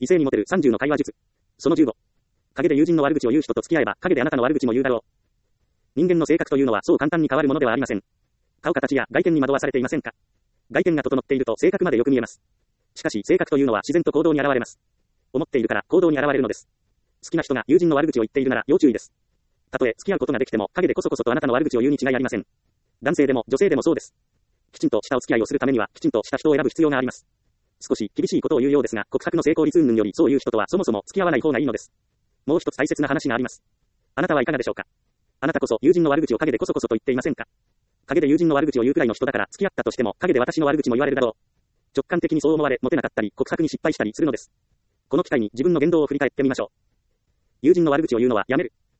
異性にモテる30の会話術。その15。陰で友人の悪口を言う人と付き合えば、陰であなたの悪口も言うだろう。人間の性格というのはそう簡単に変わるものではありません。顔形や外見に惑わされていませんか？外見が整っていると性格までよく見えます。しかし性格というのは自然と行動に現れます。思っているから行動に現れるのです。好きな人が友人の悪口を言っているなら要注意です。たとえ付き合うことができても陰でこそこそとあなたの悪口を言うに違いありません。男性でも女性でもそうです。きちんとしたお付き合いをするためにはきちんとした人を選ぶ必要があります。少し厳しいことを言うようですが、告白の成功率云々よりそういう人とはそもそも付き合わない方がいいのです。もう一つ大切な話があります。あなたはいかがでしょうか？あなたこそ友人の悪口を陰でこそこそと言っていませんか？陰で友人の悪口を言うくらいの人だから付き合ったとしても陰で私の悪口も言われるだろう。直感的にそう思われモテなかったり告白に失敗したりするのです。この機会に自分の言動を振り返ってみましょう。友人の悪口を言うのはやめる。